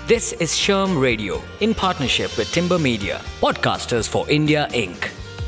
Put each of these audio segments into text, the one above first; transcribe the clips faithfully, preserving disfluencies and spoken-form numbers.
This is Sherm Radio in partnership with Timber Media, Podcasters for India, Incorporated.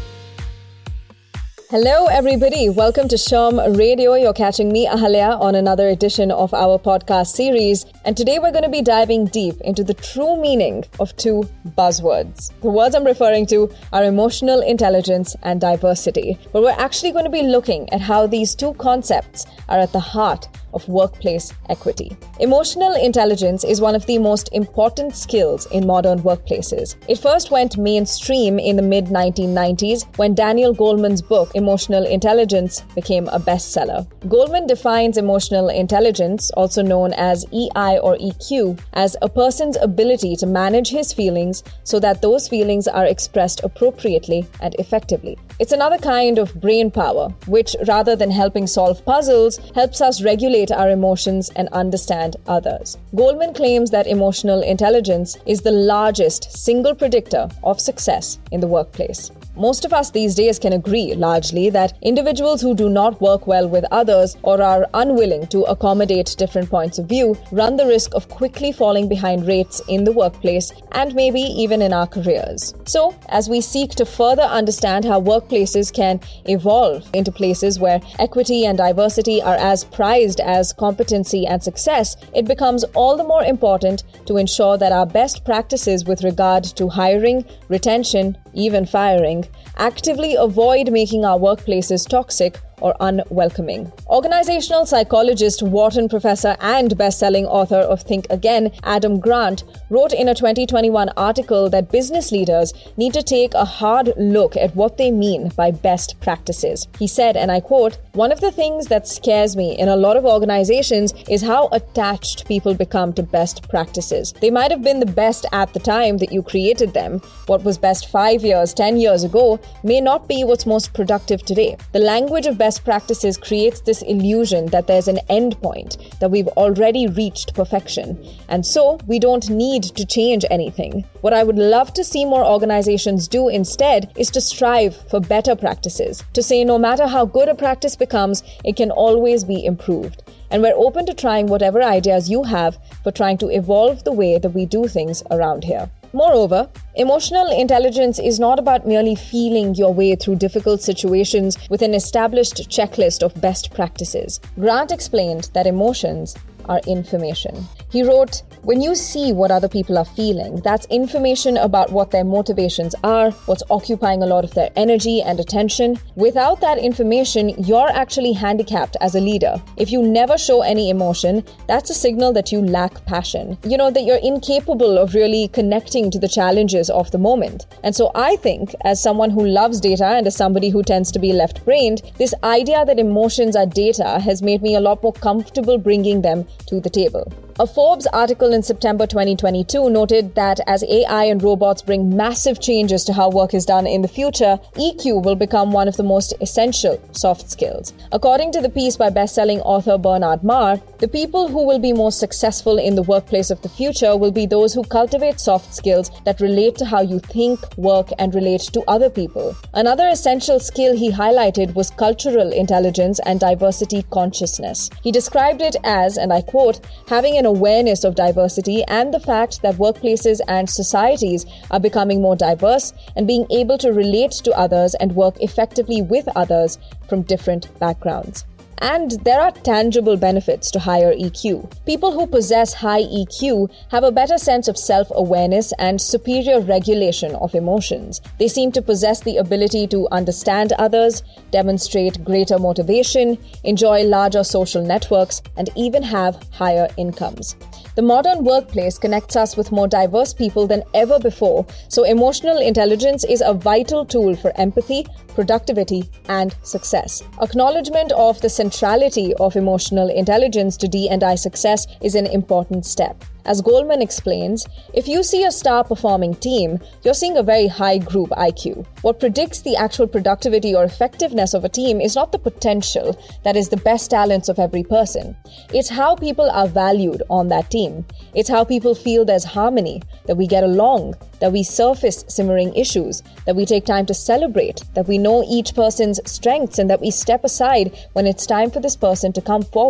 Hello everybody, welcome to Sherm Radio. You're catching me, Ahalya, on another edition of our podcast series. And today we're going to be diving deep into the true meaning of two buzzwords. The words I'm referring to are emotional intelligence and diversity. But we're actually going to be looking at how these two concepts are at the heart of workplace equity. Emotional intelligence is one of the most important skills in modern workplaces. It first went mainstream in the mid nineteen nineties when Daniel Goleman's book, Emotional Intelligence, became a bestseller. Goleman defines emotional intelligence, also known as E I or E Q, as a person's ability to manage his feelings so that those feelings are expressed appropriately and effectively. It's another kind of brain power, which rather than helping solve puzzles, helps us regulate our emotions and understand others. Goleman claims that emotional intelligence is the largest single predictor of success in the workplace. Most of us these days can agree largely that individuals who do not work well with others or are unwilling to accommodate different points of view run the risk of quickly falling behind rates in the workplace and maybe even in our careers. So, as we seek to further understand how workplaces can evolve into places where equity and diversity are as prized as competency and success, it becomes all the more important to ensure that our best practices with regard to hiring, retention, even firing, actively avoid making our workplaces toxic or unwelcoming. Organizational psychologist, Wharton professor and best-selling author of Think Again, Adam Grant, wrote in a twenty twenty-one article that business leaders need to take a hard look at what they mean by best practices. He said, and I quote, "One of the things that scares me in a lot of organizations is how attached people become to best practices. They might have been the best at the time that you created them. What was best five years, ten years ago may not be what's most productive today. The language of best practices creates this illusion that there's an end point, that we've already reached perfection, and so we don't need to change anything. What I would love to see more organizations do instead is to strive for better practices, to say no matter how good a practice becomes, it can always be improved. And we're open to trying whatever ideas you have for trying to evolve the way that we do things around here." Moreover, emotional intelligence is not about merely feeling your way through difficult situations with an established checklist of best practices. Grant explained that emotions are information. He wrote, "When you see what other people are feeling, that's information about what their motivations are, what's occupying a lot of their energy and attention. Without that information, you're actually handicapped as a leader. If you never show any emotion, that's a signal that you lack passion. You know, that you're incapable of really connecting to the challenges of the moment. And so I think, as someone who loves data and as somebody who tends to be left-brained, this idea that emotions are data has made me a lot more comfortable bringing them to the table." A Forbes article in September twenty twenty-two noted that as A I and robots bring massive changes to how work is done in the future, E Q will become one of the most essential soft skills. According to the piece by best-selling author Bernard Marr, the people who will be most successful in the workplace of the future will be those who cultivate soft skills that relate to how you think, work, and relate to other people. Another essential skill he highlighted was cultural intelligence and diversity consciousness. He described it as, and I quote, "having an awareness of diversity and the fact that workplaces and societies are becoming more diverse and being able to relate to others and work effectively with others from different backgrounds." And there are tangible benefits to higher E Q. People who possess high E Q have a better sense of self-awareness and superior regulation of emotions. They seem to possess the ability to understand others, demonstrate greater motivation, enjoy larger social networks, and even have higher incomes. The modern workplace connects us with more diverse people than ever before, so emotional intelligence is a vital tool for empathy, productivity, and success. Acknowledgement of the centrality of emotional intelligence to D and I success is an important step. As Goleman explains, if you see a star-performing team, you're seeing a very high group I Q. What predicts the actual productivity or effectiveness of a team is not the potential, that is the best talents of every person. It's how people are valued on that team. It's how people feel there's harmony, that we get along, that we surface simmering issues, that we take time to celebrate, that we know each person's strengths, and that we step aside when it's time for this person to come forward.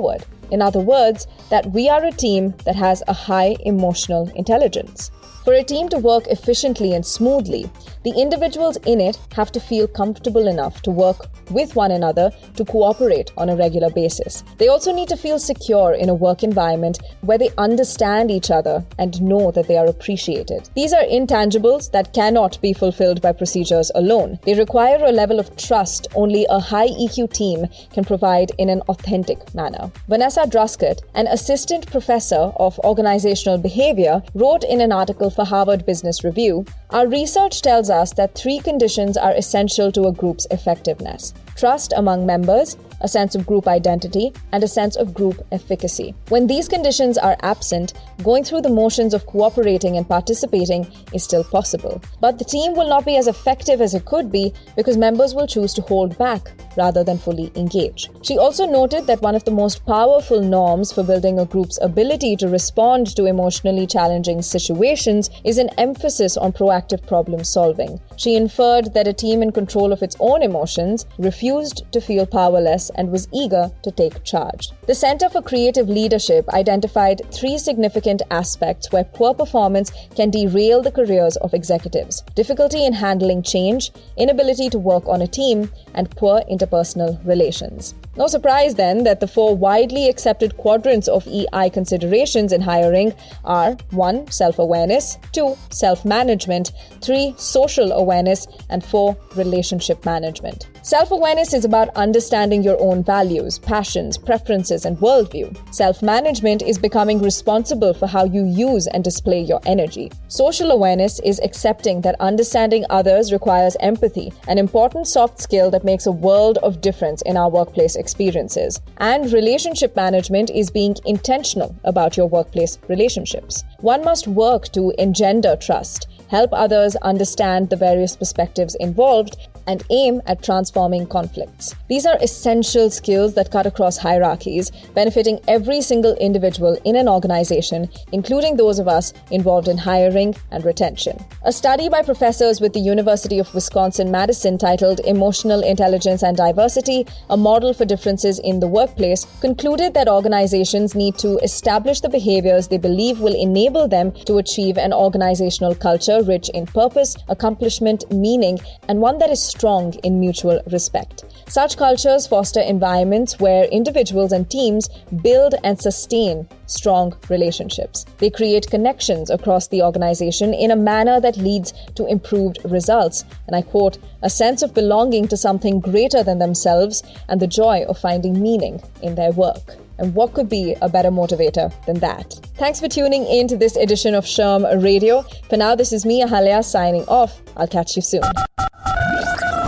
In other words, that we are a team that has a high emotional intelligence. For a team to work efficiently and smoothly, the individuals in it have to feel comfortable enough to work with one another to cooperate on a regular basis. They also need to feel secure in a work environment where they understand each other and know that they are appreciated. These are intangibles that cannot be fulfilled by procedures alone. They require a level of trust only a high E Q team can provide in an authentic manner. Vanessa Druskett, an assistant professor of organizational behavior, wrote in an article for Harvard Business Review, "Our research tells us that three conditions are essential to a group's effectiveness: trust among members, a sense of group identity, and a sense of group efficacy. When these conditions are absent, going through the motions of cooperating and participating is still possible. But the team will not be as effective as it could be because members will choose to hold back rather than fully engage." She also noted that one of the most powerful norms for building a group's ability to respond to emotionally challenging situations is an emphasis on proactive problem solving. She inferred that a team in control of its own emotions refused to feel powerless and was eager to take charge. The Center for Creative Leadership identified three significant aspects where poor performance can derail the careers of executives: difficulty in handling change, inability to work on a team, and poor interpersonal relations. No surprise then that the four widely accepted quadrants of E I considerations in hiring are one. Self-awareness, two. Self-management, three. Social awareness, and four. Relationship management. Self-awareness is about understanding your own values, passions, preferences, and worldview. Self-management is becoming responsible for how you use and display your energy. Social awareness is accepting that understanding others requires empathy, an important soft skill that makes a world of difference in our workplace experiences. And relationship management is being intentional about your workplace relationships. One must work to engender trust, help others understand the various perspectives involved, and aim at transforming conflicts. These are essential skills that cut across hierarchies, benefiting every single individual in an organization, including those of us involved in hiring and retention. A study by professors with the University of Wisconsin-Madison titled "Emotional Intelligence and Diversity: A Model for Differences in the Workplace" concluded that organizations need to establish the behaviors they believe will enable them to achieve an organizational culture rich in purpose, accomplishment, meaning, and one that is strong in mutual respect. Such cultures foster environments where individuals and teams build and sustain strong relationships. They create connections across the organization in a manner that leads to improved results, and I quote, "a sense of belonging to something greater than themselves and the joy of finding meaning in their work." And what could be a better motivator than that? Thanks for tuning in to this edition of Sherm Radio. For now, this is me, Ahalya, signing off. I'll catch you soon.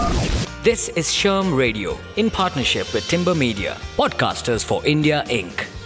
This is Sherm Radio in partnership with Timber Media, podcasters for India Incorporated